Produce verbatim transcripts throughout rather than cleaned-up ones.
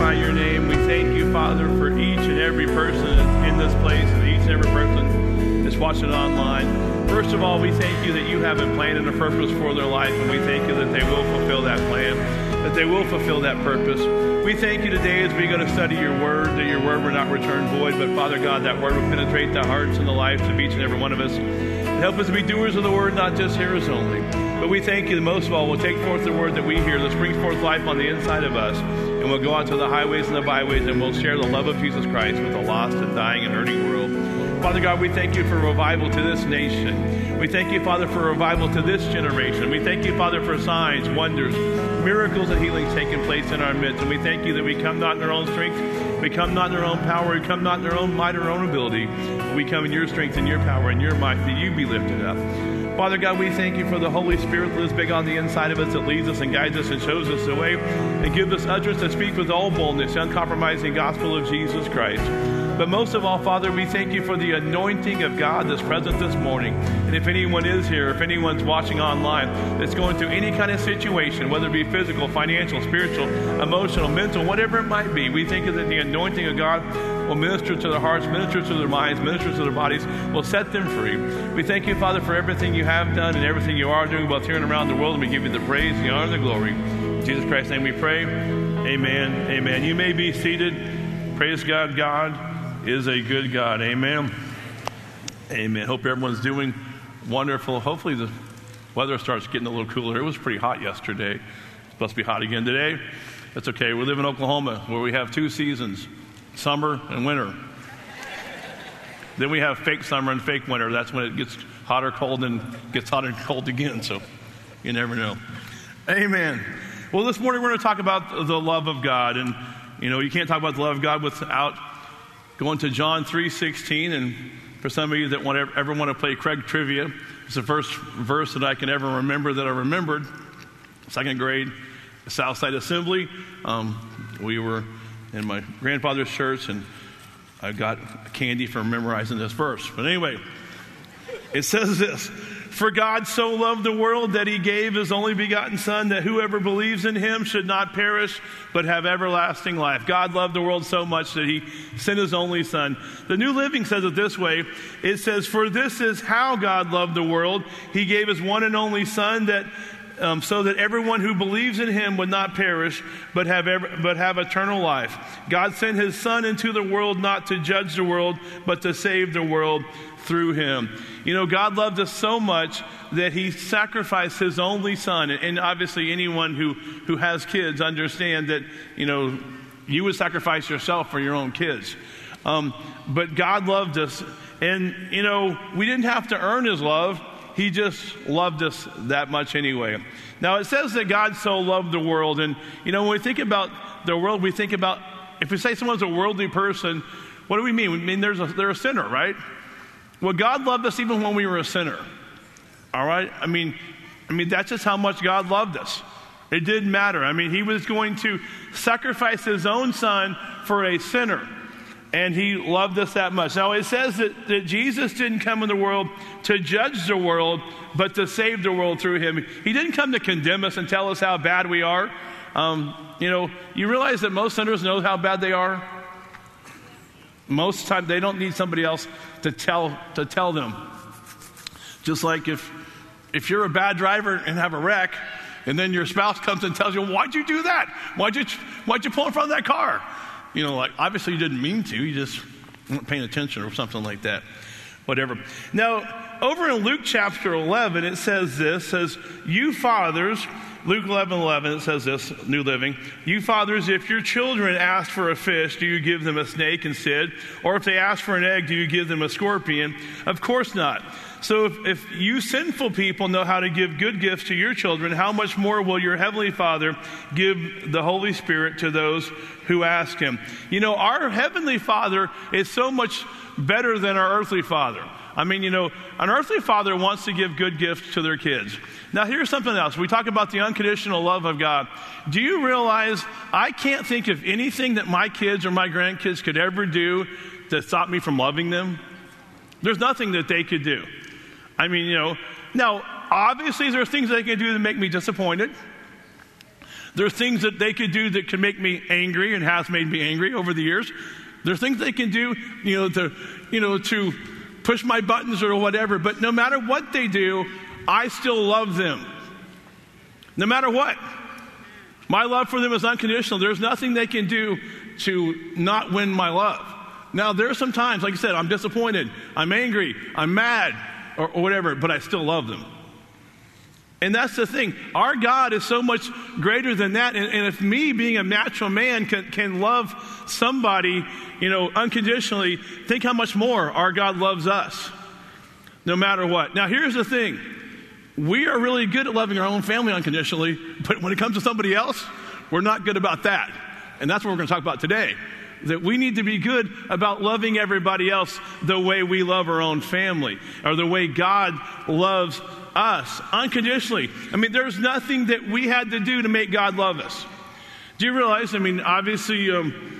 magnify your name. We thank you, Father, for each and every person in this place and each and every person that's watching online. First of all, we thank you that you have a plan and a purpose for their life, and we thank you that they will fulfill that plan, that they will fulfill that purpose. We thank you today as we go to study your word, that your word will not return void, but Father God, that word will penetrate the hearts and the lives of each and every one of us. Help us to be doers of the word, not just hearers only. But we thank you that most of all, we'll take forth the word that we hear that brings forth life on the inside of us. And we'll go out to the highways and the byways and we'll share the love of Jesus Christ with a lost and dying and hurting world. Father God, we thank you for revival to this nation. We thank you, Father, for revival to this generation. We thank you, Father, for signs, wonders, miracles, and healings taking place in our midst. And we thank you that we come not in our own strength, we come not in our own power, we come not in our own might or our own ability, but we come in your strength and your power and your might, that you be lifted up. Father God, we thank you for the Holy Spirit that lives big on the inside of us, that leads us and guides us and shows us the way, and gives us utterance to speak with all boldness, the uncompromising gospel of Jesus Christ. But most of all, Father, we thank you for the anointing of God that's present this morning. And if anyone is here, if anyone's watching online that's going through any kind of situation, whether it be physical, financial, spiritual, emotional, mental, whatever it might be, we think that the anointing of God will minister to their hearts, minister to their minds, minister to their bodies, will set them free. We thank you, Father, for everything you have done and everything you are doing, both here and around the world, and we give you the praise, the honor, and the glory. In Jesus Christ's name we pray. Amen. Amen. You may be seated. Praise God. God is a good God. Amen. Amen. Hope everyone's doing wonderful. Hopefully the weather starts getting a little cooler. It was pretty hot yesterday. It's supposed to be hot again today. That's okay. We live in Oklahoma where we have two seasons, summer and winter. Then we have fake summer and fake winter. That's when it gets hot or cold and gets hot and cold again. So you never know. Amen. Well, this morning we're going to talk about the love of God. And, you know, you can't talk about the love of God without going to John three sixteen, and for some of you that want to, ever want to play Craig Trivia, it's the first verse that I can ever remember that I remembered. Second grade, Southside Assembly. Um, we were in my grandfather's church, and I got candy for memorizing this verse. But anyway, it says this: "For God so loved the world that he gave his only begotten Son, that whoever believes in him should not perish, but have everlasting life." God loved the world so much that he sent his only Son. The New Living says it this way. It says, "For this is how God loved the world. He gave his one and only Son, that um, so that everyone who believes in him would not perish, but have ever, but have eternal life. God sent his Son into the world not to judge the world, but to save the world through him." You know, God loved us so much that he sacrificed his only Son. And obviously anyone who, who has kids understand that, you know, you would sacrifice yourself for your own kids. Um, but God loved us. And, you know, we didn't have to earn his love. He just loved us that much anyway. Now, it says that God so loved the world. And, you know, when we think about the world, we think about, if we say someone's a worldly person, what do we mean? We mean there's a, they're a sinner, right? Well, God loved us even when we were a sinner. All right? I mean, I mean, that's just how much God loved us. It didn't matter. I mean, he was going to sacrifice his own Son for a sinner. And he loved us that much. Now, it says that, that Jesus didn't come in the world to judge the world, but to save the world through him. He didn't come to condemn us and tell us how bad we are. Um, you know, you realize that most sinners know how bad they are? Most of the time, they don't need somebody else to tell to tell them. Just like if if you're a bad driver and have a wreck, and then your spouse comes and tells you, "Why'd you do that? Why'd you why'd you pull in front of that car?" You know, like obviously you didn't mean to. You just weren't paying attention or something like that. Whatever. Now, over in Luke chapter eleven, it says this: says, "You fathers." Luke eleven eleven, it says this, New Living. "You fathers, if your children ask for a fish, do you give them a snake instead? Or if they ask for an egg, do you give them a scorpion? Of course not. So if, if you sinful people know how to give good gifts to your children, how much more will your heavenly Father give the Holy Spirit to those who ask him?" You know, our heavenly Father is so much better than our earthly father. I mean, you know, an earthly father wants to give good gifts to their kids. Now, here's something else. We talk about the unconditional love of God. Do you realize I can't think of anything that my kids or my grandkids could ever do that stop me from loving them? There's nothing that they could do. I mean, you know, now, obviously there are things they can do that make me disappointed. There are things that they could do that can make me angry and has made me angry over the years. There are things they can do, you know, to, you know, to push my buttons or whatever. But no matter what they do, I still love them. No matter what. My love for them is unconditional. There's nothing they can do to not win my love. Now, there are some times, like I said, I'm disappointed, I'm angry, I'm mad, or, or whatever, but I still love them. And that's the thing. Our God is so much greater than that. And, and if me, being a natural man, can, can love somebody, you know, unconditionally, think how much more our God loves us, no matter what. Now, here's the thing. We are really good at loving our own family unconditionally, but when it comes to somebody else, we're not good about that. And that's what we're going to talk about today. That we need to be good about loving everybody else the way we love our own family, or the way God loves us, unconditionally. I mean, there's nothing that we had to do to make God love us. Do you realize, I mean, obviously, um,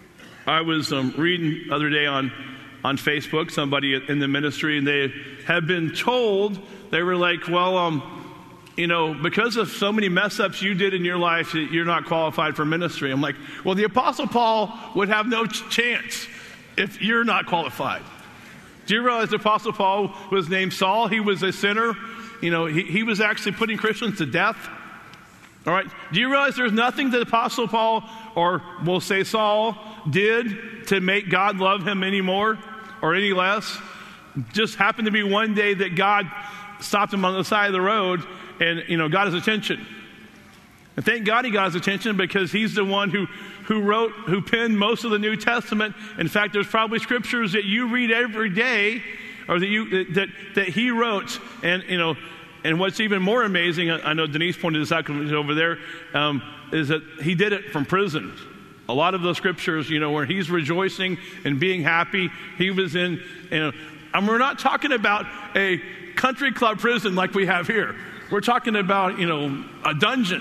I was um, reading the other day on, on Facebook, somebody in the ministry, and they have been told, they were like, well, um, you know, because of so many mess ups you did in your life, you're not qualified for ministry. I'm like, well, the Apostle Paul would have no ch- chance if you're not qualified. Do you realize the Apostle Paul was named Saul? He was a sinner. You know, he, he was actually putting Christians to death. All right. Do you realize there's nothing that Apostle Paul, or we'll say Saul, did to make God love him any more or any less? Just happened to be one day that God stopped him on the side of the road and, you know, got his attention. And thank God he got his attention, because he's the one who, who wrote, who penned most of the New Testament. In fact, there's probably scriptures that you read every day, or that you that that he wrote. And, you know, and what's even more amazing, I know Denise pointed this out over there, um, is that he did it from prison. A lot of those scriptures, you know, where he's rejoicing and being happy, he was in, you know, and we're not talking about a country club prison like we have here. We're talking about, you know, a dungeon,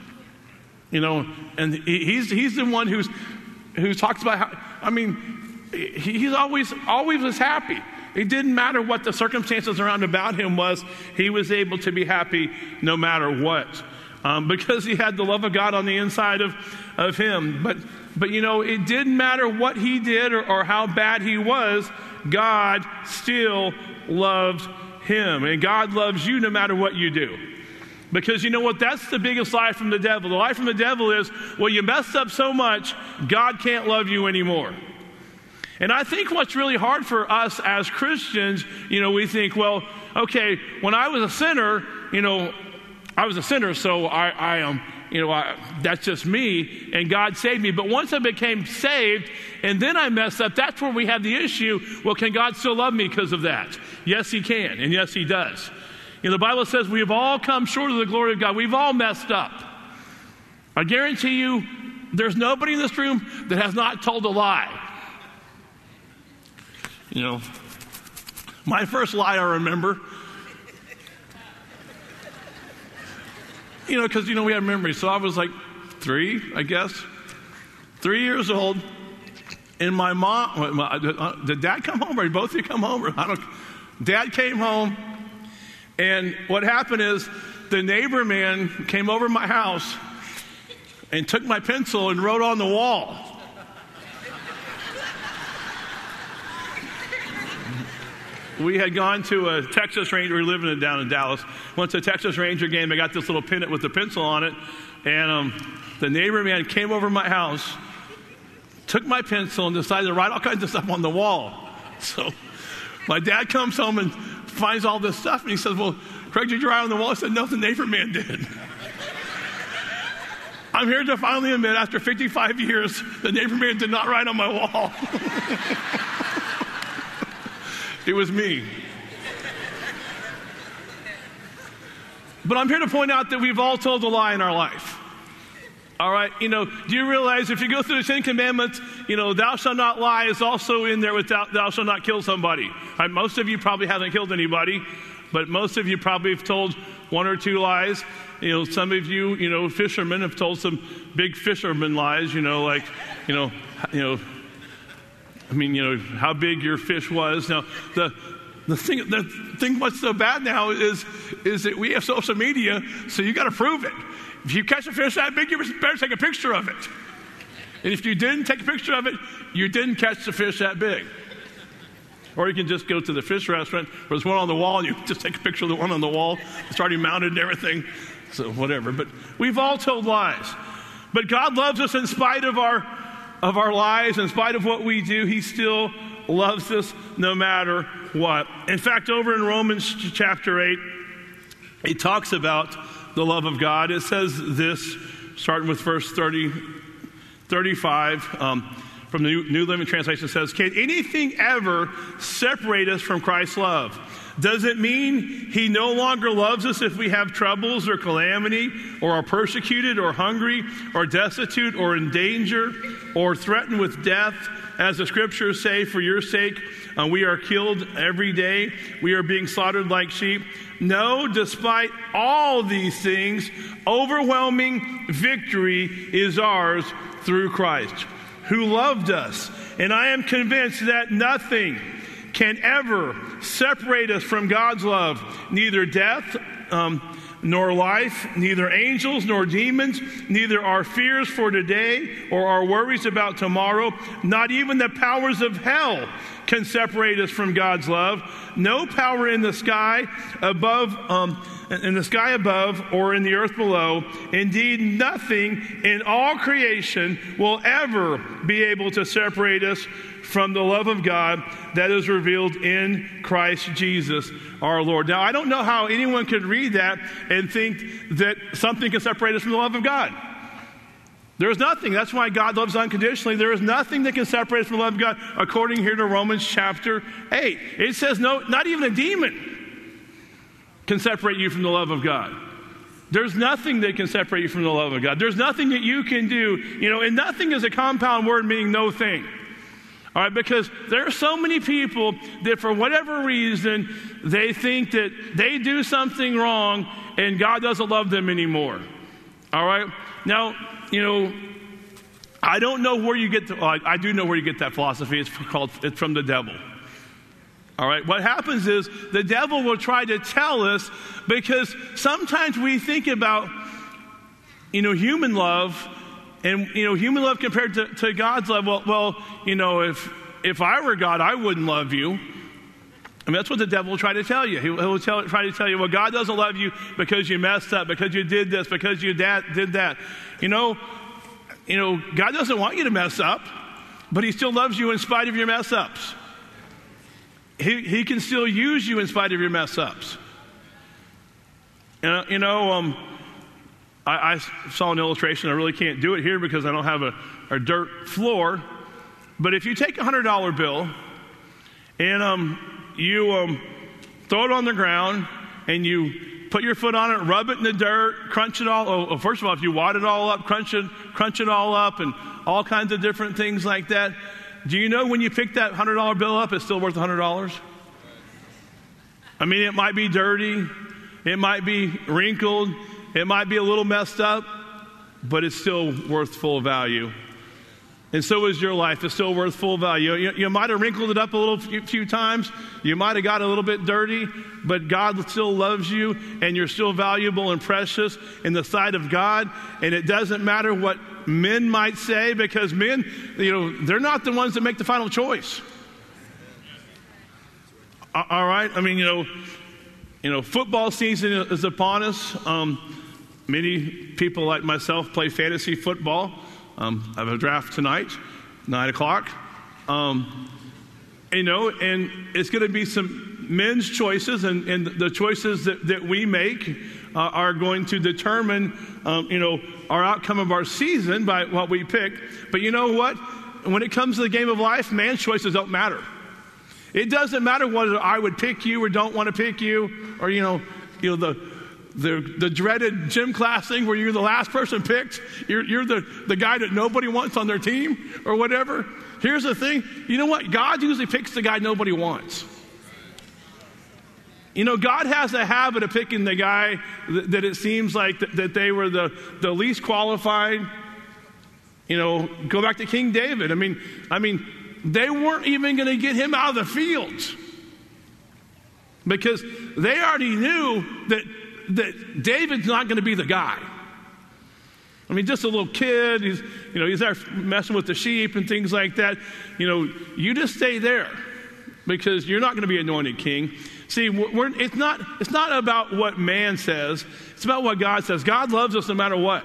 you know, and he, he's he's the one who's who talks about how, I mean, he, he's always always was happy. It didn't matter what the circumstances around about him was. He was able to be happy no matter what, um, because he had the love of God on the inside of of him. But but you know, it didn't matter what he did or, or how bad he was. God still loved him, and God loves you no matter what you do. Because you know what? That's the biggest lie from the devil. The lie from the devil is, well, you messed up so much, God can't love you anymore. And I think what's really hard for us as Christians, you know, we think, well, okay, when I was a sinner, you know, I was a sinner, so I, I am, um, you know, I, that's just me, and God saved me. But once I became saved, and then I messed up, that's where we have the issue. Well, can God still love me because of that? Yes, he can, and yes, he does. You know, the Bible says we have all come short of the glory of God. We've all messed up. I guarantee you, there's nobody in this room that has not told a lie. You know, my first lie I remember, you know, because, you know, we have memories. So I was like three, I guess, three years old. And my mom, my, did Dad come home, or did both of you come home? Or I don't. Dad came home, and what happened is the neighbor man came over my house and took my pencil and wrote on the wall. We had gone to a Texas Ranger. We were living down in Dallas. Went to a Texas Ranger game. I got this little pennant with the pencil on it. And um, the neighbor man came over my house, took my pencil, and decided to write all kinds of stuff on the wall. So my dad comes home and finds all this stuff. And he says, well, Craig, did you write on the wall? I said, no, the neighbor man did. I'm here to finally admit, after fifty-five years, the neighbor man did not write on my wall. It was me. But I'm here to point out that we've all told a lie in our life. All right, you know, do you realize if you go through the Ten Commandments, you know, thou shalt not lie is also in there with thou, thou shalt not kill somebody. Right? Most of you probably haven't killed anybody, but most of you probably have told one or two lies. You know, some of you, you know, fishermen have told some big fisherman lies, you know, like, you know, you know, I mean, you know, how big your fish was. Now, the the thing, the thing what's so bad now is, is that we have social media, so you got to prove it. if you catch a fish that big, you better take a picture of it. And if you didn't take a picture of it, you didn't catch the fish that big. Or you can just go to the fish restaurant where there's one on the wall and you just take a picture of the one on the wall. It's already mounted and everything. So whatever. But we've all told lies. But God loves us in spite of our of our lies, in spite of what we do. He still loves us no matter what. In fact, over in Romans chapter eight, it talks about the love of God. It says this, starting with verse thirty, thirty-five, um, from the New, New Living Translation, says, can anything ever separate us from Christ's love? Does it mean he no longer loves us if we have troubles or calamity, or are persecuted or hungry or destitute or in danger or threatened with death? As the scriptures say, for your sake, uh, we are killed every day. We are being slaughtered like sheep. No, despite all these things, overwhelming victory is ours through Christ, who loved us. And I am convinced that nothing can ever separate us from God's love, neither death um, nor life, neither angels nor demons, neither our fears for today or our worries about tomorrow, not even the powers of hell can separate us from God's love. No power in the sky above, um, in the sky above or in the earth below. Indeed, nothing in all creation will ever be able to separate us from the love of God that is revealed in Christ Jesus our Lord. Now, I don't know how anyone could read that and think that something can separate us from the love of God. There is nothing. That's why God loves unconditionally. There is nothing that can separate us from the love of God, according here to Romans chapter eight. It says no, not even a demon can separate you from the love of God. There's nothing that can separate you from the love of God. There's nothing that you can do, you know, and nothing is a compound word meaning no thing. All right, because there are so many people that for whatever reason, they think that they do something wrong and God doesn't love them anymore. All right? Now, you know, I don't know where you get the, well, I do know where you get that philosophy. It's called, it's from the devil. All right? What happens is the devil will try to tell us, because sometimes we think about, you know, human love. And, you know, human love compared to, to God's love, well, well, you know, if if I were God, I wouldn't love you. I mean, that's what the devil will try to tell you. He will tell, try to tell you, well, God doesn't love you because you messed up, because you did this, because you da- did that. You know, you know, God doesn't want you to mess up, but he still loves you in spite of your mess ups. He, he can still use you in spite of your mess ups. Uh, you know, um... I, I saw an illustration. I really can't do it here because I don't have a, a dirt floor. But if you take a one hundred dollar bill and um, you um, throw it on the ground and you put your foot on it, rub it in the dirt, crunch it all. Oh, first of all, if you wad it all up, crunch it, crunch it all up, and all kinds of different things like that. Do you know when you pick that one hundred dollar bill up, it's still worth one hundred dollars? I mean, it might be dirty. It might be wrinkled. It might be a little messed up, but it's still worth full value. And so is your life. It's still worth full value. You, you might have wrinkled it up a little few, few times. You might have got a little bit dirty, but God still loves you, and you're still valuable and precious in the sight of God. And it doesn't matter what men might say, because men, you know, they're not the ones that make the final choice. All right? I mean, you know, you know, football season is upon us. Um, Many people like myself play fantasy football. Um, I have a draft tonight, nine o'clock. Um, you know, and it's going to be some men's choices, and, and the choices that, that we make uh, are going to determine, um, you know, our outcome of our season by what we pick. But you know what? When it comes to the game of life, man's choices don't matter. It doesn't matter whether I would pick you or don't want to pick you, or, you know, you know, the The, the dreaded gym class thing where you're the last person picked. You're, you're the, the guy that nobody wants on their team or whatever. Here's the thing. You know what? God usually picks the guy nobody wants. You know, God has a habit of picking the guy that, that it seems like that, that they were the, the least qualified. You know, go back to King David. I mean, I mean, they weren't even going to get him out of the field because they already knew that that David's not going to be the guy. I mean, just a little kid, he's, you know, he's there messing with the sheep and things like that. You know, you just stay there because you're not going to be anointed king. See, we're, it's not, it's not about what man says. It's about what God says. God loves us no matter what.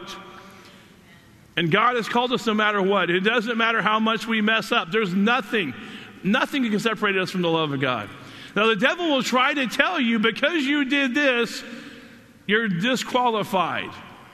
And God has called us no matter what. It doesn't matter how much we mess up. There's nothing, nothing that can separate us from the love of God. Now, the devil will try to tell you, because you did this, you're disqualified.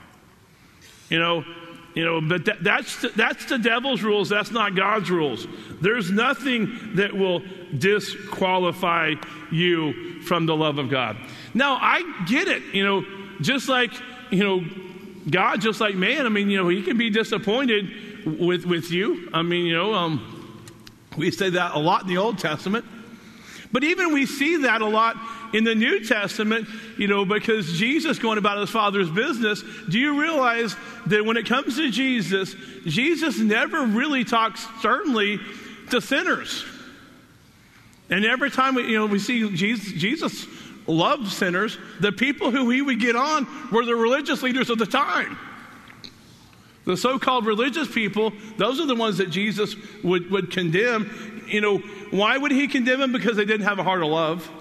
You know, you know, but that, that's, the, that's the devil's rules. That's not God's rules. There's nothing that will disqualify you from the love of God. Now, I get it. You know, just like, you know, God, just like man, I mean, you know, he can be disappointed with, with you. I mean, you know, um, we say that a lot in the Old Testament. But even we see that a lot in the New Testament, you know, because Jesus going about his Father's business. Do you realize that when it comes to Jesus, Jesus never really talks sternly to sinners? And every time we, you know, we see Jesus, Jesus loved sinners. The people who he would get on were the religious leaders of the time. The so-called religious people, those are the ones that Jesus would, would condemn. You know, why would he condemn them? Because they didn't have a heart of love.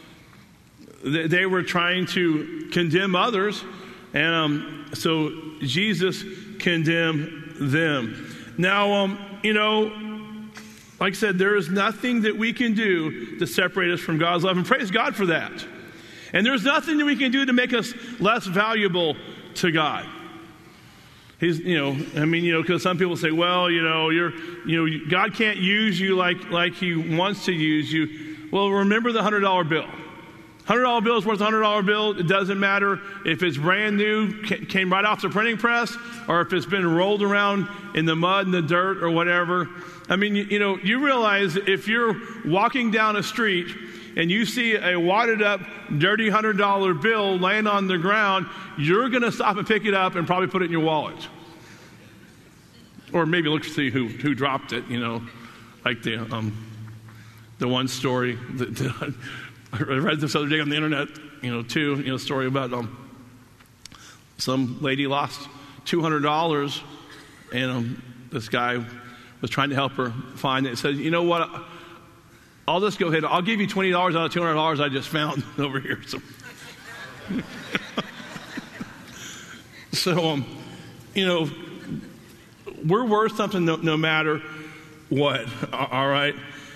They, they were trying to condemn others. And um, so Jesus condemned them. Now, um, you know, like I said, there is nothing that we can do to separate us from God's love. And praise God for that. And there's nothing that we can do to make us less valuable to God. He's, you know, I mean, you know, because some people say, well, you know, you're, you know, God can't use you like, like he wants to use you. Well, remember the one hundred dollar bill. one hundred dollar bill is worth a one hundred dollar bill. It doesn't matter if it's brand new, came right off the printing press, or if it's been rolled around in the mud and the dirt or whatever. I mean, you, you know, you realize if you're walking down a street and you see a wadded up, dirty one hundred dollar bill laying on the ground, you're going to stop and pick it up and probably put it in your wallet. Or maybe look to see who, who dropped it, you know, like the um, the one story that, that I read this other day on the internet, you know, too, you know, story about um, some lady lost two hundred dollars, and um, this guy was trying to help her find it. He said, you know what, I'll just go ahead, I'll give you twenty dollars out of two hundred dollars I just found over here. So, so um, you know, we're worth something no, no matter what, all right?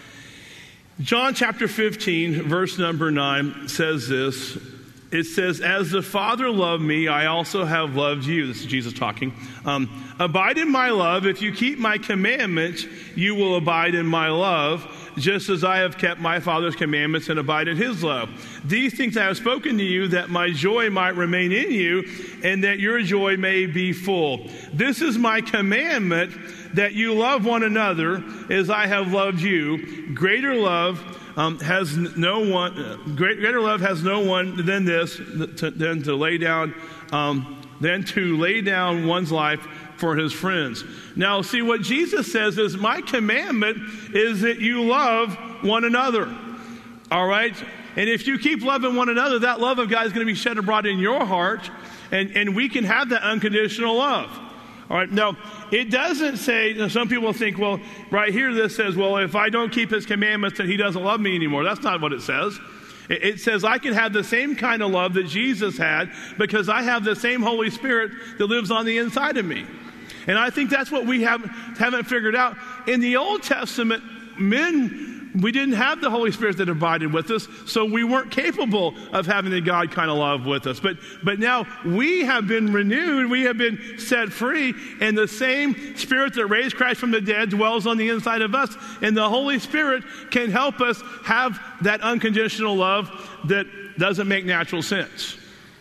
John chapter fifteen, verse number nine says this. It says, as the Father loved me, I also have loved you. This is Jesus talking. Um, abide in my love. If you keep my commandments, you will abide in my love, just as I have kept my Father's commandments and abide in his love. These things I have spoken to you, that my joy might remain in you, and that your joy may be full. This is my commandment, that you love one another as I have loved you. Greater love um, has no one. Uh, great, greater love has no one than this, to, than to lay down, um, than to lay down one's life for his friends. Now, see, what Jesus says is, my commandment is that you love one another. All right? And if you keep loving one another, that love of God is going to be shed abroad in your heart, and, and we can have that unconditional love. All right? Now, it doesn't say, you know, some people think, well, right here this says, well, if I don't keep his commandments, then he doesn't love me anymore. That's not what it says. It, it says I can have the same kind of love that Jesus had, because I have the same Holy Spirit that lives on the inside of me. And I think that's what we have, haven't figured out. In the Old Testament, men, we didn't have the Holy Spirit that abided with us, so we weren't capable of having the God kind of love with us. But, but now we have been renewed, we have been set free, and the same Spirit that raised Christ from the dead dwells on the inside of us. And the Holy Spirit can help us have that unconditional love that doesn't make natural sense.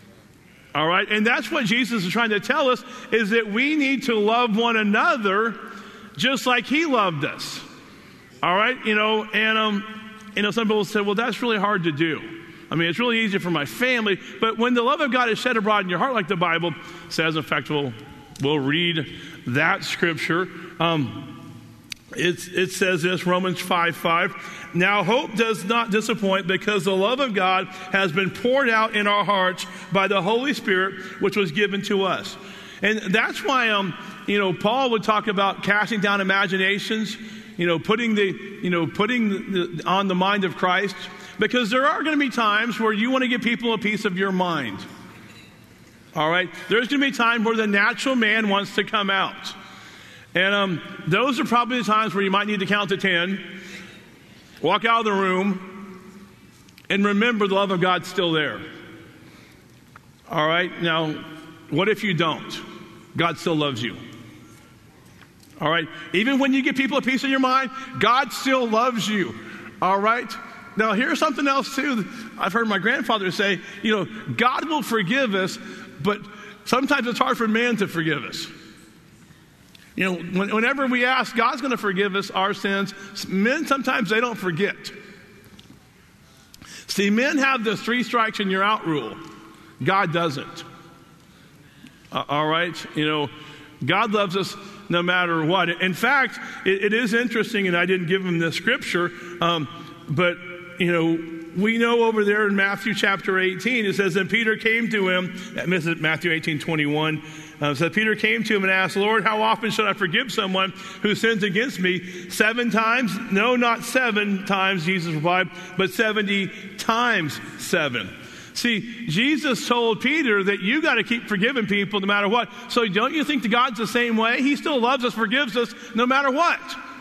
All right, and that's what Jesus is trying to tell us, is that we need to love one another just like he loved us. All right, you know, and um, you know, some people say, well, that's really hard to do. I mean, it's really easy for my family, but when the love of God is shed abroad in your heart, like the Bible says, in fact, we'll, we'll read that scripture. Um, It's, it says this, Romans five five. Now hope does not disappoint, because the love of God has been poured out in our hearts by the Holy Spirit, which was given to us. And that's why, um, you know, Paul would talk about casting down imaginations, you know, putting the, you know, putting the, on the mind of Christ, because there are going to be times where you want to give people a piece of your mind. All right? There's going to be times where the natural man wants to come out. And um, those are probably the times where you might need to count to ten, walk out of the room, and remember the love of God's still there. All right? Now, what if you don't? God still loves you. All right? Even when you give people a piece of your mind, God still loves you. All right? Now, here's something else, too. I've heard my grandfather say, you know, God will forgive us, but sometimes it's hard for man to forgive us. You know, when, whenever we ask, God's going to forgive us our sins, men sometimes they don't forget. See, men have this three strikes and you're out rule. God doesn't. Uh, all right? You know, God loves us no matter what. In fact, it, it is interesting, and I didn't give him this scripture, um, but, you know, we know over there in Matthew chapter eighteen, it says, and Peter came to him, this is Matthew eighteen twenty-one, uh, so Peter came to him and asked, Lord, how often should I forgive someone who sins against me? Seven times? No, not seven times, Jesus replied, but seventy times seven. See, Jesus told Peter that you got to keep forgiving people no matter what. So don't you think that God's the same way? He still loves us, forgives us no matter what.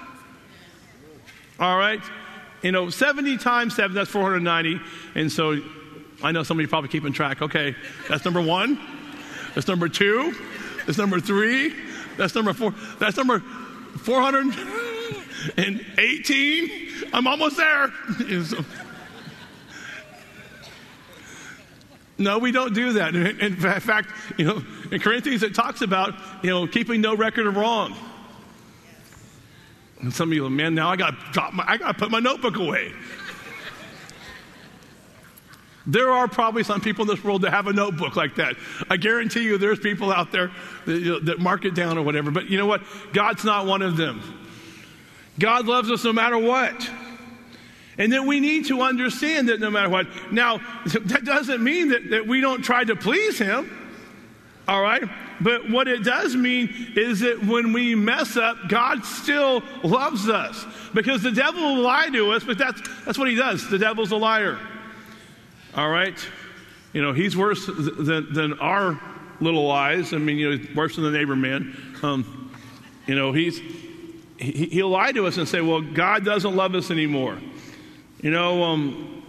All right? You know, seventy times seven, that's four hundred ninety. And so I know some of you probably keeping track. Okay, that's number one. That's number two. That's number three. That's number four. That's number four hundred eighteen. I'm almost there. No, we don't do that. In fact, you know, in Corinthians it talks about, you know, keeping no record of wrong. And some of you, man, now I got to drop my, I got to put my notebook away. There are probably some people in this world that have a notebook like that. I guarantee you there's people out there that, you know, that mark it down or whatever. But you know what? God's not one of them. God loves us no matter what. And then we need to understand that no matter what. Now, that doesn't mean that, that we don't try to please him. All right? But what it does mean is that when we mess up, God still loves us. Because the devil will lie to us, but that's, that's what he does. The devil's a liar. All right? You know, he's worse than, than our little lies. I mean, you know, worse than the neighbor man. Um, you know, he's he, he'll lie to us and say, well, God doesn't love us anymore. You know, um,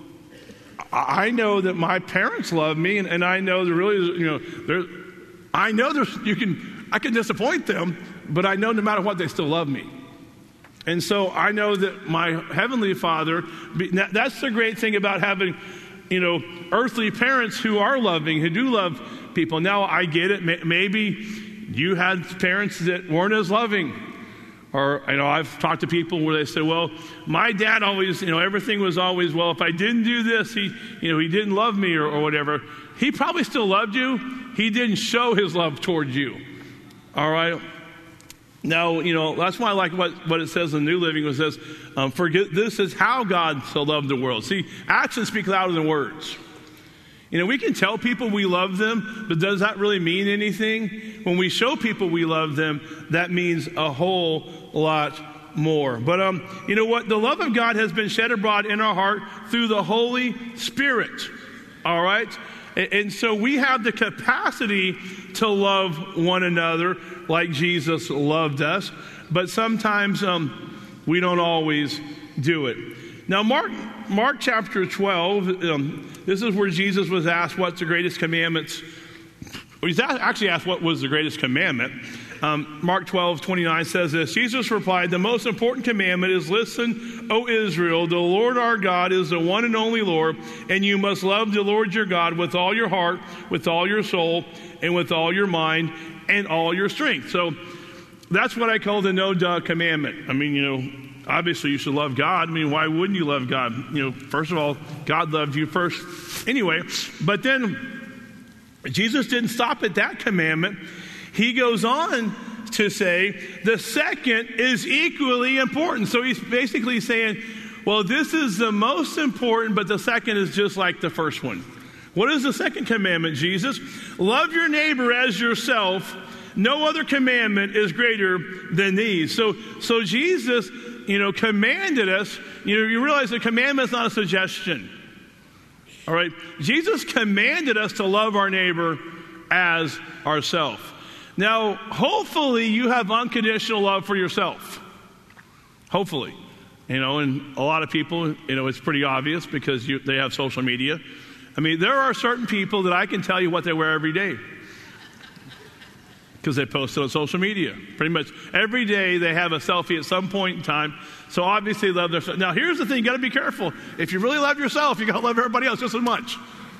I know that my parents love me, and, and I know that really, you know, there. I know there's you can I can disappoint them, but I know no matter what they still love me. And so I know that my heavenly Father. That's the great thing about having, you know, earthly parents who are loving, who do love people. Now I get it. Maybe you had parents that weren't as loving. Or, you know, I've talked to people where they say, well, my dad always, you know, everything was always, well, if I didn't do this, he, you know, he didn't love me or, or whatever. He probably still loved you. He didn't show his love towards you. All right? Now, you know, that's why I like what, what it says in New Living. It says, um, for this is how God so loved the world. See, actions speak louder than words. You know, we can tell people we love them, but does that really mean anything? When we show people we love them, that means a whole lot more. But, um, you know what? The love of God has been shed abroad in our heart through the Holy Spirit. All right? And, and so we have the capacity to love one another like Jesus loved us. But sometimes um, we don't always do it. Now, Mark, Mark chapter twelve, um, this is where Jesus was asked what's the greatest commandments. Well, he's actually asked what was the greatest commandment. Um, Mark twelve twenty-nine says this. Jesus replied, the most important commandment is, listen, O Israel, the Lord our God is the one and only Lord, and you must love the Lord your God with all your heart, with all your soul, and with all your mind, and all your strength. So that's what I call the no-duh commandment. I mean, you know, obviously you should love God. I mean, why wouldn't you love God? You know, first of all, God loved you first anyway. But then Jesus didn't stop at that commandment. He goes on to say the second is equally important. So he's basically saying, well, this is the most important, but the second is just like the first one. What is the second commandment, Jesus? Love your neighbor as yourself. No other commandment is greater than these. So, so Jesus, you know, commanded us. You know, you realize the commandment is not a suggestion. All right? Jesus commanded us to love our neighbor as ourselves. Now, hopefully you have unconditional love for yourself. Hopefully. You know, and a lot of people, you know, it's pretty obvious because you, they have social media. I mean, there are certain people that I can tell you what they wear every day because they post it on social media. Pretty much every day they have a selfie at some point in time. So obviously they love their... Now, here's the thing. You got to be careful. If you really love yourself, you got to love everybody else just as much.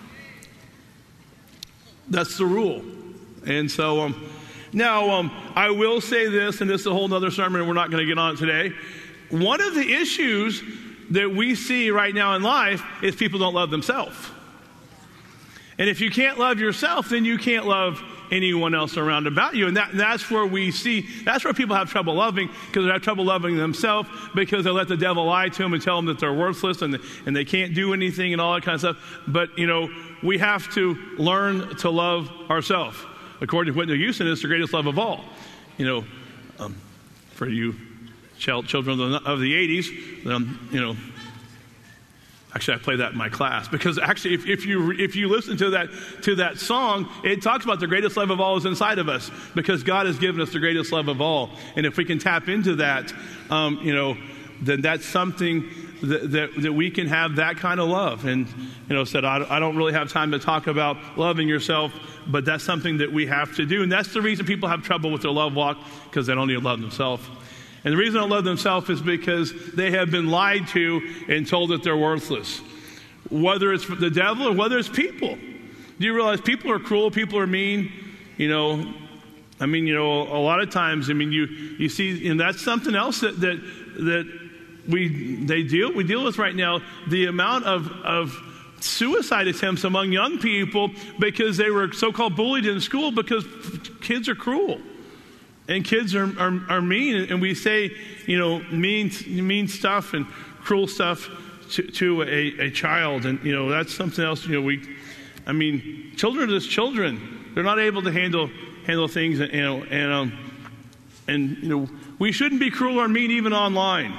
That's the rule. And so, um, now, um, I will say this, and this is a whole other sermon, and we're not going to get on it today. One of the issues that we see right now in life is people don't love themselves. And if you can't love yourself, then you can't love anyone else around about you. And that, that's where we see, that's where people have trouble loving, because they have trouble loving themselves because they let the devil lie to them and tell them that they're worthless and, and they can't do anything and all that kind of stuff. But, you know, we have to learn to love ourselves. According to Whitney Houston, it's the greatest love of all. You know, um, for you children of the, of the eighties, um, you know, actually, I play that in my class because actually, if, if you if you listen to that to that song, it talks about the greatest love of all is inside of us because God has given us the greatest love of all, and if we can tap into that, um, you know, then that's something that, that that we can have that kind of love. And you know, said I, I don't really have time to talk about loving yourself, but that's something that we have to do, and that's the reason people have trouble with their love walk because they don't even love themselves. And the reason they don't love themselves is because they have been lied to and told that they're worthless. Whether it's the devil or whether it's people. Do you realize people are cruel, people are mean? You know, I mean, you know, a lot of times, I mean, you, you see, and that's something else that that that we they deal we deal with right now, the amount of, of suicide attempts among young people because they were so-called bullied in school because kids are cruel. And kids are, are are mean, and we say, you know, mean mean stuff and cruel stuff to, to a, a child, and you know that's something else. You know, we, I mean, children are just children; they're not able to handle handle things, and you know, and um, and you know, we shouldn't be cruel or mean even online.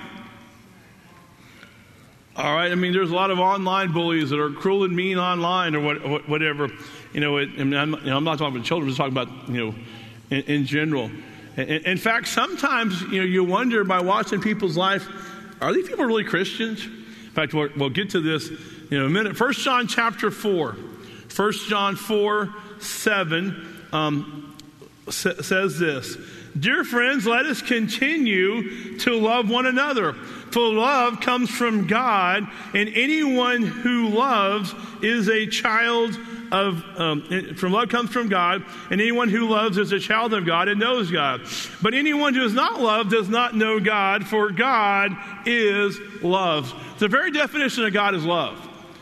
All right, I mean, there's a lot of online bullies that are cruel and mean online, or what, whatever. You know, it, I mean, I'm, you know, I'm not talking about children; I'm just talking about you know, in, in general. In fact, sometimes, you know, you wonder by watching people's life, are these people really Christians? In fact, we'll, we'll get to this in a minute. First John chapter four. First John four, seven um, sa- says this. Dear friends, let us continue to love one another. For love comes from God, and anyone who loves is a child of, um, from love comes from God, and anyone who loves is a child of God and knows God. But anyone who does not love does not know God, for God is love. The very definition of God is love.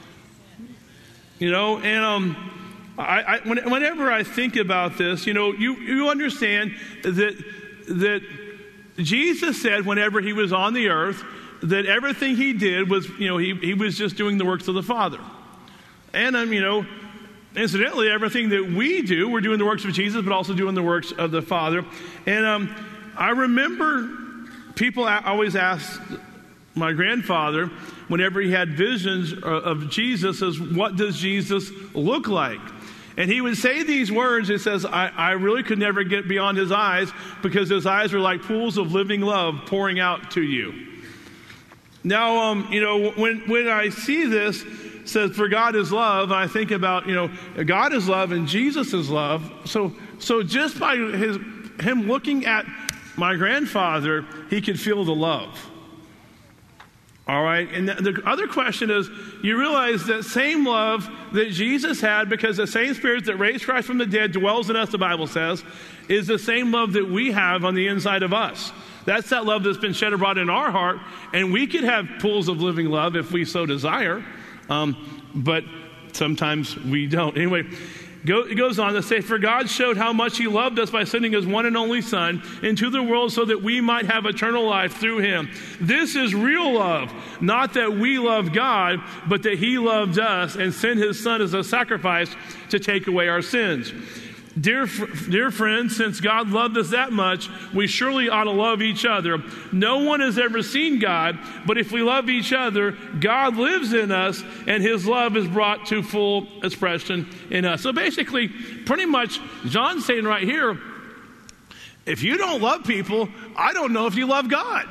You know, and um, I, I, whenever I think about this, you know, you, you understand that that Jesus said whenever he was on the earth that everything he did was, you know, he, he was just doing the works of the Father. And, um, you know, incidentally, everything that we do, we're doing the works of Jesus, but also doing the works of the Father. And um, I remember people always ask my grandfather, whenever he had visions of Jesus, as what does Jesus look like? And he would say these words. It says, I, I really could never get beyond his eyes because his eyes were like pools of living love pouring out to you. Now, um, you know, when, when I see this, it says, for God is love, and I think about, you know, God is love and Jesus is love. So, so just by his, him looking at my grandfather, he could feel the love. All right, and the, the other question is, you realize that same love that Jesus had, because the same Spirit that raised Christ from the dead dwells in us, the Bible says, is the same love that we have on the inside of us. That's that love that's been shed abroad in our heart, and we could have pools of living love if we so desire, um, but sometimes we don't. Anyway, go, it goes on to say, for God showed how much he loved us by sending his one and only Son into the world so that we might have eternal life through him. This is real love, not that we love God, but that he loved us and sent his Son as a sacrifice to take away our sins. Dear, dear friends, since God loved us that much, we surely ought to love each other. No one has ever seen God, but if we love each other, God lives in us, and his love is brought to full expression in us. So basically, pretty much, John's saying right here, if you don't love people, I don't know if you love God.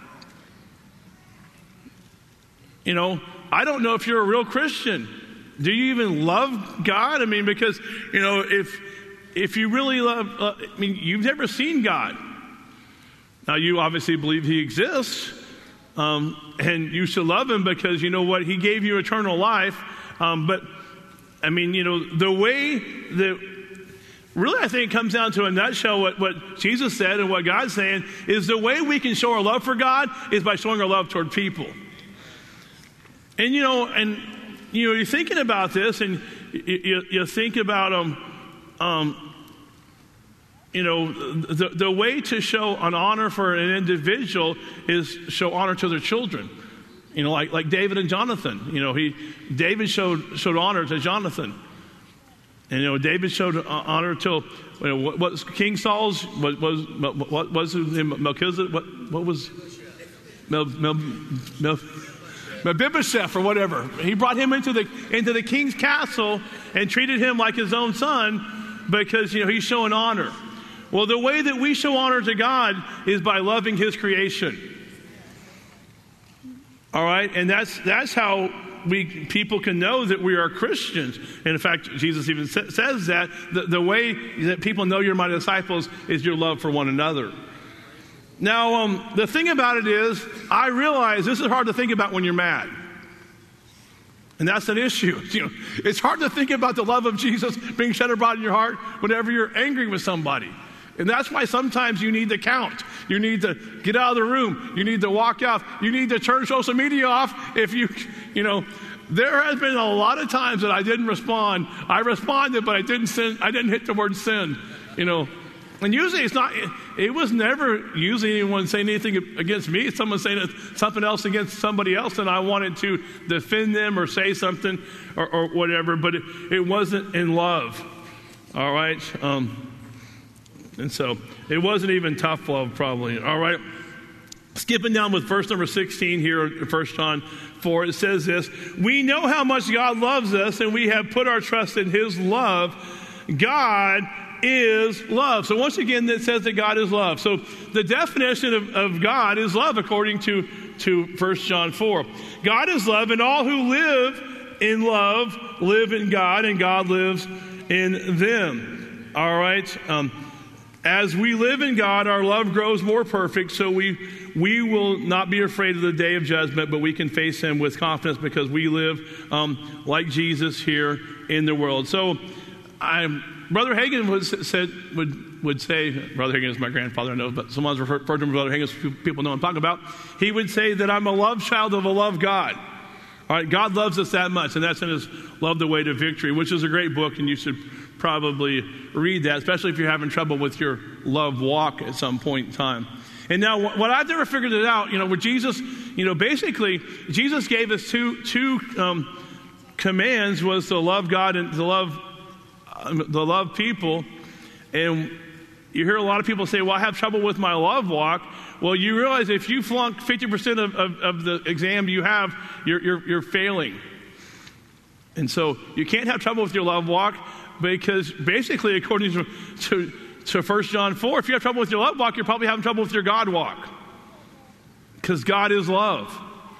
You know, I don't know if you're a real Christian. Do you even love God? I mean, because, you know, if... If you really love, uh, I mean, you've never seen God. Now, you obviously believe he exists, um, and you should love him because, you know what, he gave you eternal life. Um, but, I mean, you know, the way that, really I think it comes down to a nutshell what, what Jesus said and what God's saying is the way we can show our love for God is by showing our love toward people. And, you know, and, you know, you're thinking about this and you, you, you think about, um, Um, you know, the, the way to show an honor for an individual is show honor to their children. You know, like like David and Jonathan. You know, he David showed showed honor to Jonathan, and you know David showed honor to you know, what was King Saul's what was what was his name, Melchizedek? What what was Mel, Mel, Mel, Mephibosheth or whatever? He brought him into the into the king's castle and treated him like his own son. Because, you know, he's showing honor. Well, the way that we show honor to God is by loving his creation. All right? And that's that's how we people can know that we are Christians. And in fact, Jesus even sa- says that the, the way that people know you're my disciples is your love for one another. Now, um, the thing about it is, I realize this is hard to think about when you're mad. And that's an issue. You know, it's hard to think about the love of Jesus being shed abroad in your heart whenever you're angry with somebody. And that's why sometimes you need to count. You need to get out of the room. You need to walk out. You need to turn social media off. If you, you know, there has been a lot of times that I didn't respond. I responded, but I didn't sin. I didn't hit the word sin, you know. And usually it's not, it, it was never usually anyone saying anything against me. It's someone saying something else against somebody else, and I wanted to defend them or say something or, or whatever, but it, it wasn't in love. All right? Um, and so it wasn't even tough love, probably. All right? Skipping down with verse number sixteen here in First John four, it says this: we know how much God loves us, and we have put our trust in his love. God is love. So once again, it says that God is love. So the definition of, of God is love according to, to First John four. God is love, and all who live in love live in God, and God lives in them. All right? Um, as we live in God, our love grows more perfect, so we we will not be afraid of the day of judgment, but we can face him with confidence because we live um, like Jesus here in the world. So I'm Brother Hagin was said would would say, Brother Hagin is my grandfather, I know, but someone's referred to him as Brother Hagin, so people know what I'm talking about. He would say that I'm a love child of a love God. All right, God loves us that much, and that's in his Love the Way to Victory, which is a great book, and you should probably read that, especially if you're having trouble with your love walk at some point in time. And now, what I've never figured it out, you know, with Jesus, you know, basically, Jesus gave us two two um, commands: was to love God and to love the love people. And you hear a lot of people say, well, I have trouble with my love walk. Well, you realize if you flunk fifty percent of, of, of the exam you have, you're, you're, you're failing. And so you can't have trouble with your love walk because basically, according to, to, to First John four, if you have trouble with your love walk, you're probably having trouble with your God walk. Because God is love.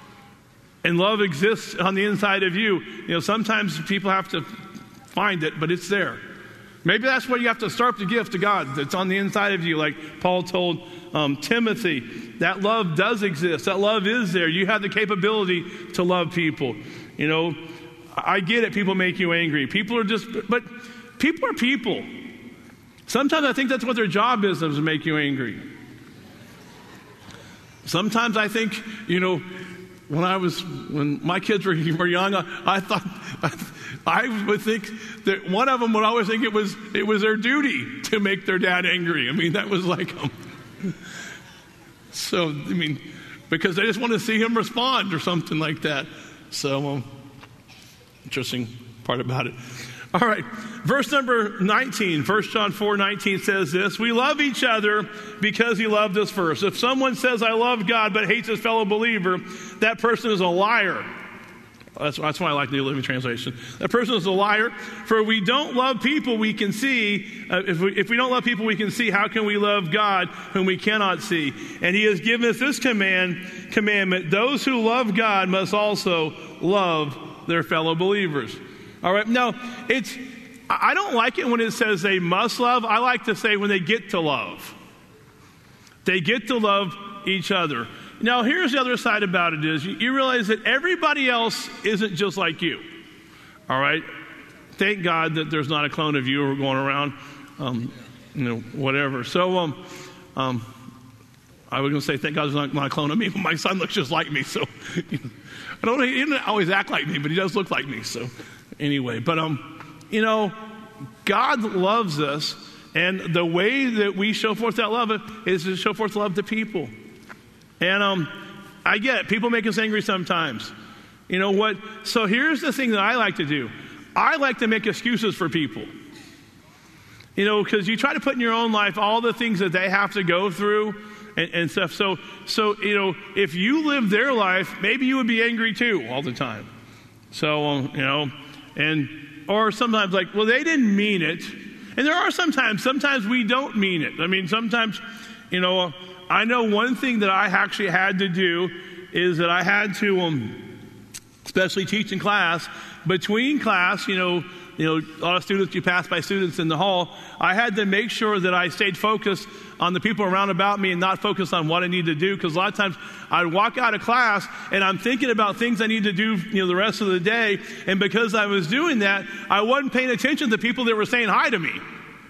And love exists on the inside of you. You know, sometimes people have to find it, but it's there. Maybe that's where you have to start the gift to God that's on the inside of you, like Paul told um, Timothy. That love does exist. That love is there. You have the capability to love people. You know, I get it. People make you angry. People are just, but people are people. Sometimes I think that's what their job is, is to make you angry. Sometimes I think, you know, when I was, when my kids were, were young, I, I thought, I would think that one of them would always think it was it was their duty to make their dad angry. I mean, that was like, um, so, I mean, because they just want to see him respond or something like that. So, um, interesting part about it. All right, verse number nineteen, First John four nineteen says this: we love each other because he loved us first. If someone says, I love God, but hates his fellow believer, that person is a liar. That's, that's why I like the New Living Translation. That person is a liar. For we don't love people we can see. Uh, if, we, if we don't love people we can see, how can we love God whom we cannot see? And he has given us this command, commandment: those who love God must also love their fellow believers. All right. Now, it's, I don't like it when it says they must love. I like to say when they get to love. They get to love each other. Now, here's the other side about it is you, you realize that everybody else isn't just like you. All right. Thank God that there's not a clone of you going around, um, you know, whatever. So, um, um, I was going to say, thank God there's not, not a clone of me, but my son looks just like me. So, I don't, he doesn't always act like me, but he does look like me. So, anyway, but, um, you know, God loves us, and the way that we show forth that love is to show forth love to people. And um, I get it. People make us angry sometimes. You know what? So here's the thing that I like to do. I like to make excuses for people. You know, because you try to put in your own life all the things that they have to go through and, and stuff. So, so, you know, if you live their life, maybe you would be angry too all the time. So, um, you know, and, or sometimes like, well, they didn't mean it. And there are sometimes, sometimes we don't mean it. I mean, sometimes, you know, I know one thing that I actually had to do is that I had to, um, especially teaching class, between class, you know, you know, a lot of students, you pass by students in the hall, I had to make sure that I stayed focused on the people around about me and not focused on what I need to do, because a lot of times I'd walk out of class and I'm thinking about things I need to do, you know, the rest of the day, and because I was doing that, I wasn't paying attention to people that were saying hi to me.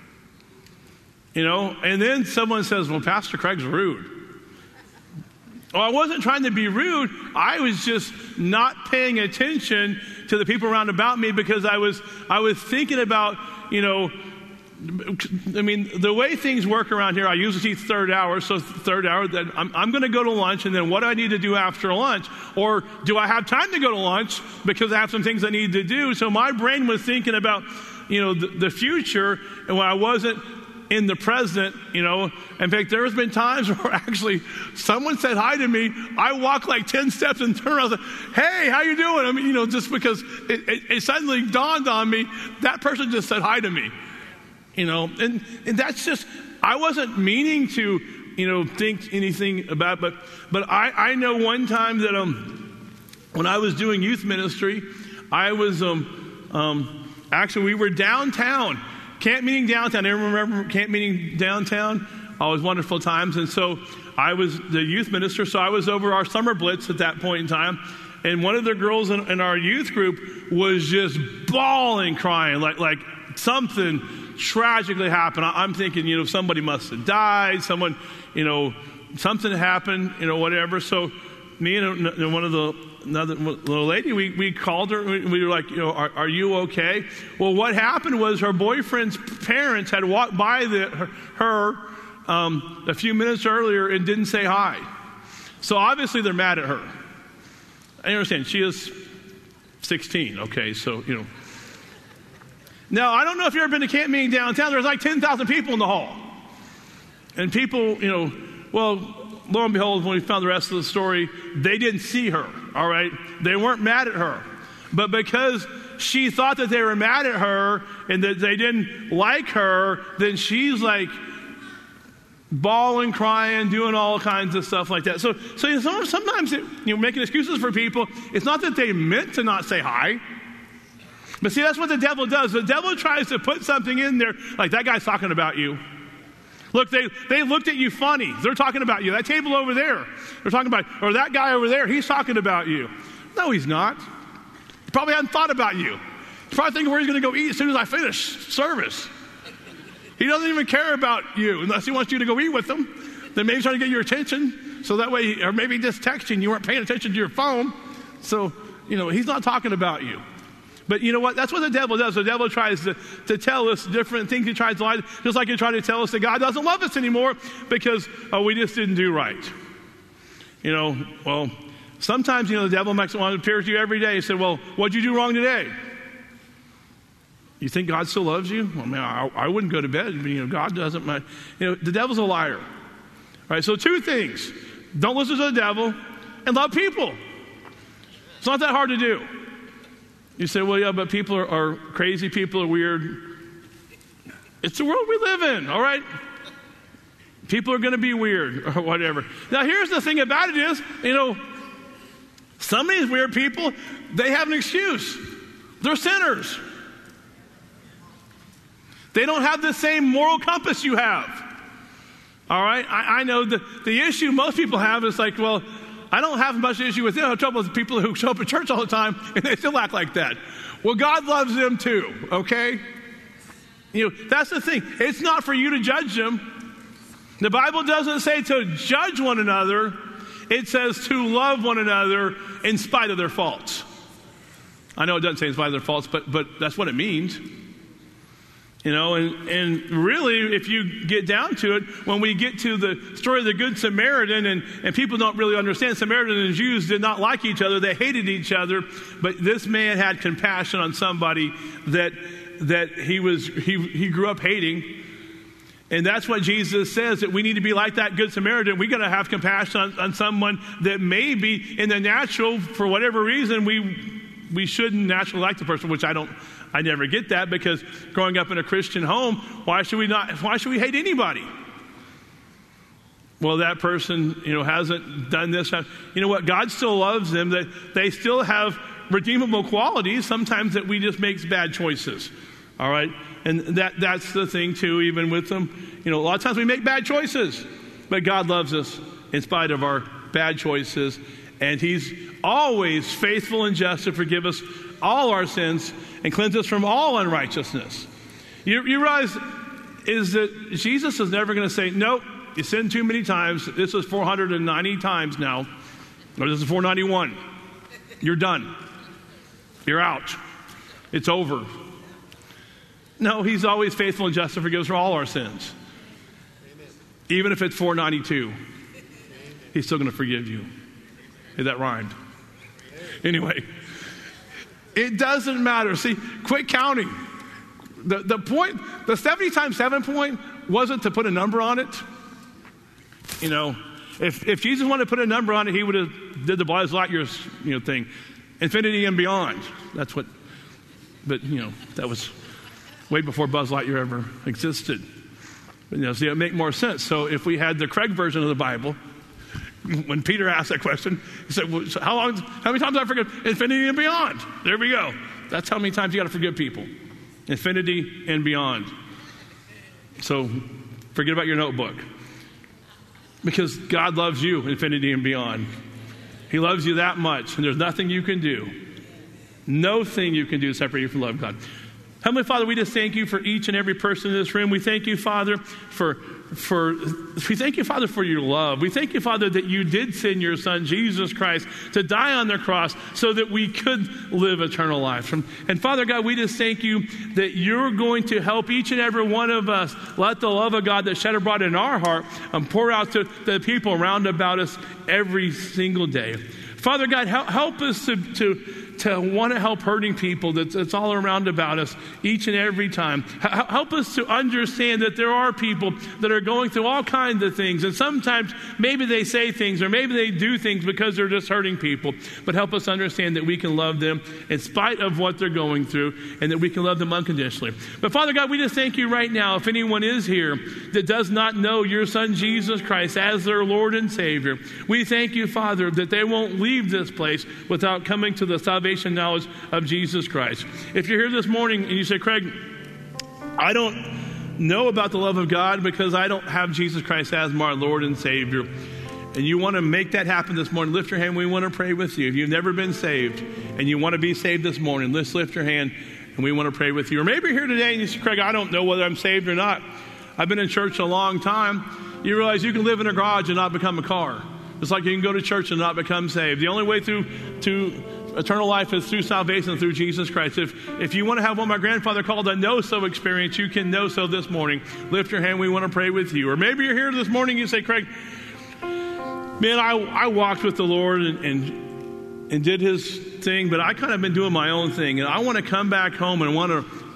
You know, and then someone says, well, Pastor Craig's rude. Well, I wasn't trying to be rude. I was just not paying attention to the people around about me because I was I was thinking about, you know, I mean, the way things work around here, I usually teach third hour, so third hour, then I'm, I'm going to go to lunch, and then what do I need to do after lunch? Or do I have time to go to lunch because I have some things I need to do? So my brain was thinking about, you know, the, the future, and when I wasn't in the present, you know. In fact, there's been times where actually someone said hi to me. I walked like ten steps and turned around and said, hey, how you doing? I mean, you know, just because it, it, it suddenly dawned on me, that person just said hi to me. You know, and, and that's just, I wasn't meaning to, you know, think anything about it, but, but I, I know one time that um, when I was doing youth ministry, I was, um, um, actually we were downtown. Camp meeting downtown. Everyone remember camp meeting downtown? Always wonderful times. And so I was the youth minister, so I was over our summer blitz at that point in time. And one of the girls in, in our youth group was just bawling, crying, like like something tragically happened. I, I'm thinking, you know, somebody must have died. Someone, you know, something happened, you know, whatever. So me and, and one of the another little lady, we, we called her, we, we were like, you know, are, are you okay? Well, what happened was her boyfriend's parents had walked by the, her, her um, a few minutes earlier and didn't say hi. So obviously they're mad at her. I understand, she is sixteen, okay, so, you know. Now, I don't know if you've ever been to camp meeting downtown. There's like ten thousand people in the hall. And people, you know, well, lo and behold, when we found the rest of the story, they didn't see her, all right? They weren't mad at her. But because she thought that they were mad at her and that they didn't like her, then she's like bawling, crying, doing all kinds of stuff like that. So, so you know, sometimes, it, you know, making excuses for people, it's not that they meant to not say hi. But see, that's what the devil does. The devil tries to put something in there, like that guy's talking about you. Look, they, they looked at you funny. They're talking about you. That table over there, they're talking about, or that guy over there, he's talking about you. No, he's not. He probably hadn't thought about you. He's probably thinking where he's going to go eat as soon as I finish service. He doesn't even care about you unless he wants you to go eat with him. Then maybe he's trying to get your attention so that way, or maybe just texting, you weren't paying attention to your phone. So, you know, he's not talking about you. But you know what? That's what the devil does. The devil tries to, to tell us different things. He tries to lie, just like he tried to tell us that God doesn't love us anymore because oh, we just didn't do right. You know, well, sometimes, you know, the devil makes one appear to you every day. He said, well, what'd you do wrong today? You think God still loves you? Well, I mean, I, I wouldn't go to bed. You know, God doesn't mind. You know, the devil's a liar. All right, so two things. Don't listen to the devil and love people. It's not that hard to do. You say, well, yeah, but people are, are crazy. People are weird. It's the world we live in, all right? People are going to be weird or whatever. Now, here's the thing about it is, you know, some of these weird people, they have an excuse. They're sinners. They don't have the same moral compass you have. All right? I, I know the, the issue most people have is like, well, I don't have much issue with them. I have trouble with people who show up at church all the time and they still act like that. Well, God loves them too, okay? You know, that's the thing. It's not for you to judge them. The Bible doesn't say to judge one another. It says to love one another in spite of their faults. I know it doesn't say in spite of their faults, but but that's what it means. You know, and, and really, if you get down to it, when we get to the story of the Good Samaritan, and, and people don't really understand, Samaritans and Jews did not like each other. They hated each other. But this man had compassion on somebody that that he was he he grew up hating. And that's what Jesus says, that we need to be like that Good Samaritan. We got to have compassion on, on someone that maybe in the natural, for whatever reason, we we shouldn't naturally like the person, which I don't, I never get that, because growing up in a Christian home, why should we not, why should we hate anybody? Well, that person, you know, hasn't done this. You know what? God still loves them. That they still have redeemable qualities, sometimes that we just make bad choices. All right? And that that's the thing, too, even with them. You know, a lot of times we make bad choices, but God loves us in spite of our bad choices. And he's always faithful and just to forgive us all our sins and cleanse us from all unrighteousness. You, you realize is that Jesus is never going to say, nope, you sinned too many times. This is four hundred ninety times now. Or this is four ninety-one. You're done. You're out. It's over. No, he's always faithful and just to forgive us for all our sins. Amen. Even if it's four ninety-two, Amen. He's still going to forgive you. Hey, that rhymed. Amen. Anyway, it doesn't matter. See, quit counting. The, the point, the seventy times seven point wasn't to put a number on it. You know, if if Jesus wanted to put a number on it, he would have did the Buzz Lightyear, you know, thing. Infinity and beyond. That's what, but, you know, that was way before Buzz Lightyear ever existed. But, you know, see, it would make more sense. So if we had the Craig version of the Bible, when Peter asked that question, he said, well, so how long, how many times do I forgive? Infinity and beyond. There we go. That's how many times you got to forgive people. Infinity and beyond. So forget about your notebook. Because God loves you, infinity and beyond. He loves you that much, and there's nothing you can do. No thing you can do to separate you from the love of God. Heavenly Father, we just thank you for each and every person in this room. We thank you, Father, for for we thank you, Father, for your love. We thank you, Father, that you did send your Son, Jesus Christ, to die on the cross so that we could live eternal life. And, and Father God, we just thank you that you're going to help each and every one of us let the love of God that's shed abroad in our heart and pour out to the people around about us every single day. Father God, help, help us to, to to want to help hurting people that's, that's all around about us each and every time. H- help us to understand that there are people that are going through all kinds of things, and sometimes maybe they say things or maybe they do things because they're just hurting people. But help us understand that we can love them in spite of what they're going through, and that we can love them unconditionally. But Father God, we just thank you right now, if anyone is here that does not know your Son Jesus Christ as their Lord and Savior, we thank you, Father, that they won't leave this place without coming to the salvation knowledge of Jesus Christ. If you're here this morning and you say, Craig, I don't know about the love of God because I don't have Jesus Christ as my Lord and Savior, and you want to make that happen this morning, lift your hand. We want to pray with you. If you've never been saved and you want to be saved this morning, let's lift your hand and we want to pray with you. Or maybe you're here today and you say, Craig, I don't know whether I'm saved or not. I've been in church a long time. You realize you can live in a garage and not become a car. It's like you can go to church and not become saved. The only way through to eternal life is through salvation, through Jesus Christ. If if you want to have what my grandfather called a know-so experience, you can know so this morning. Lift your hand. We want to pray with you. Or maybe you're here this morning and you say, Craig, man, I, I walked with the Lord and, and and did his thing, but I kind of been doing my own thing. And I want to come back home and want to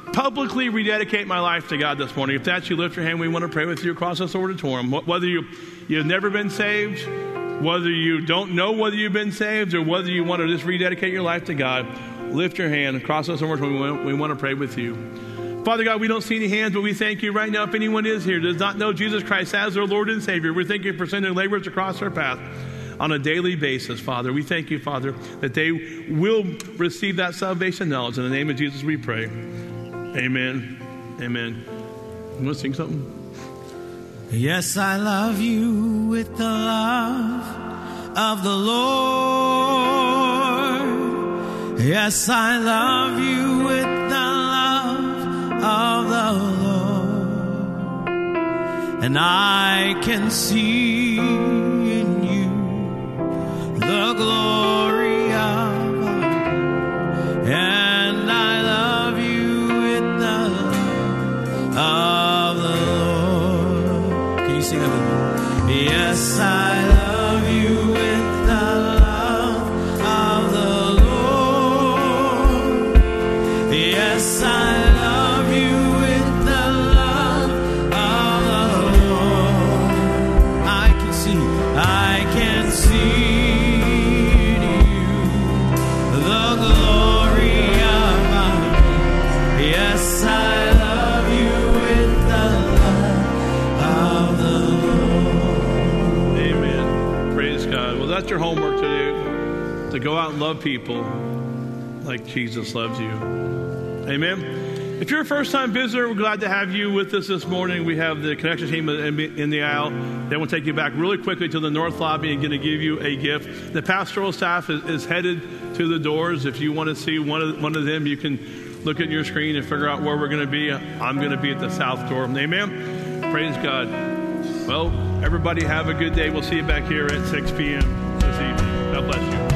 publicly rededicate my life to God this morning. If that's you, lift your hand. We want to pray with you across this auditorium. Whether you, you've never been saved, whether you don't know whether you've been saved, or whether you want to just rededicate your life to God, lift your hand across this auditorium. We want, we want to pray with you. Father God, we don't see any hands, but we thank you right now. If anyone is here, does not know Jesus Christ as their Lord and Savior, we thank you for sending laborers across our path on a daily basis, Father. We thank you, Father, that they will receive that salvation knowledge. In the name of Jesus, we pray. Amen. Amen. You want to sing something? Yes, I love you with the love of the Lord. Yes, I love you with the love of the Lord. And I can see in you the glory of our God. And I love you with the love of the Lord. Can you sing that with me? Yes, I love you with the love of the Lord. Yes, I love you with the love of the Lord. I can see, I can see in you the glory of our God. Yes, I love you with the love of the Lord. Amen. Praise God. Well, that's your homework to do, to go out and love people like Jesus loves you. Amen. If you're a first-time visitor, we're glad to have you with us this morning. We have the connection team in in the aisle. They will take you back really quickly to the north lobby and going to give you a gift. The pastoral staff is, is headed to the doors. If you want to see one of one of them, you can look at your screen and figure out where we're going to be. I'm going to be at the south door. Amen. Praise God. Well, everybody have a good day. We'll see you back here at six p.m. this evening. God bless you.